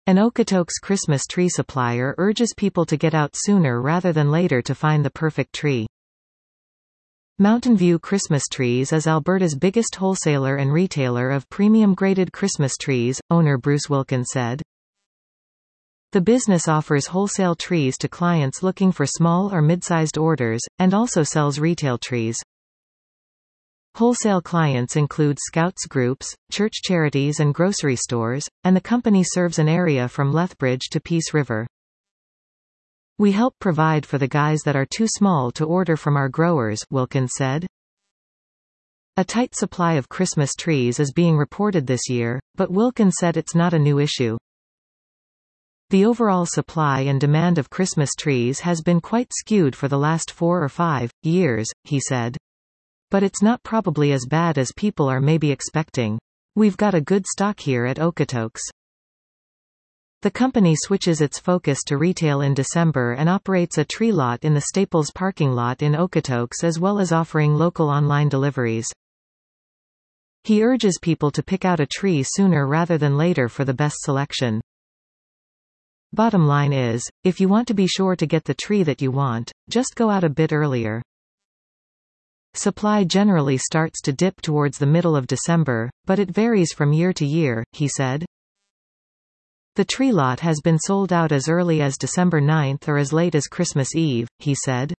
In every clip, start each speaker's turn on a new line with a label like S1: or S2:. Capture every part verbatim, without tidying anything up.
S1: An Okotoks Christmas tree supplier urges people to get out sooner rather than later to find the perfect tree. Mountain View Christmas Trees is Alberta's biggest wholesaler and retailer of premium-graded Christmas trees, owner Bruce Wilkins said. The business offers wholesale trees to clients looking for small or mid-sized orders, and also sells retail trees. Wholesale clients include Scouts groups, church charities and grocery stores, and the company serves an area from Lethbridge to Peace River. We help provide for the guys that are too small to order from our growers, Wilkins said. A tight supply of Christmas trees is being reported this year, but Wilkins said it's not a new issue. The overall supply and demand of Christmas trees has been quite skewed for the last four or five years, he said. But it's not probably as bad as people are maybe expecting. We've got a good stock here at Okotoks. The company switches its focus to retail in December and operates a tree lot in the Staples parking lot in Okotoks as well as offering local online deliveries. He urges people to pick out a tree sooner rather than later for the best selection. Bottom line is, if you want to be sure to get the tree that you want, just go out a bit earlier. Supply generally starts to dip towards the middle of December, but it varies from year to year, he said. The tree lot has been sold out as early as December ninth or as late as Christmas Eve, he said.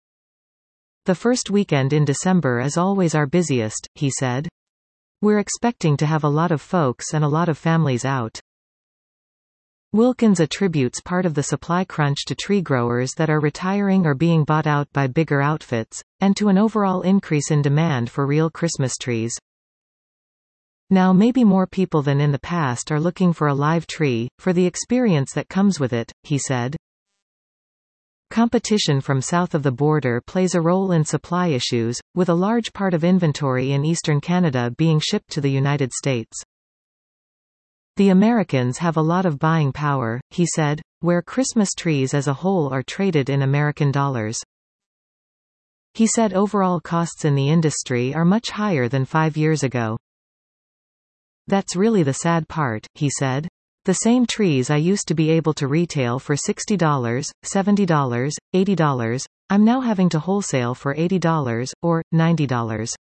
S1: The first weekend in December is always our busiest, he said. We're expecting to have a lot of folks and a lot of families out. Wilkins attributes part of the supply crunch to tree growers that are retiring or being bought out by bigger outfits, and to an overall increase in demand for real Christmas trees. Now maybe more people than in the past are looking for a live tree, for the experience that comes with it, he said. Competition from south of the border plays a role in supply issues, with a large part of inventory in eastern Canada being shipped to the United States. The Americans have a lot of buying power, he said, where Christmas trees as a whole are traded in American dollars. He said overall costs in the industry are much higher than five years ago. That's really the sad part, he said. The same trees I used to be able to retail for sixty dollars, seventy dollars, eighty dollars, I'm now having to wholesale for eighty dollars, or ninety dollars.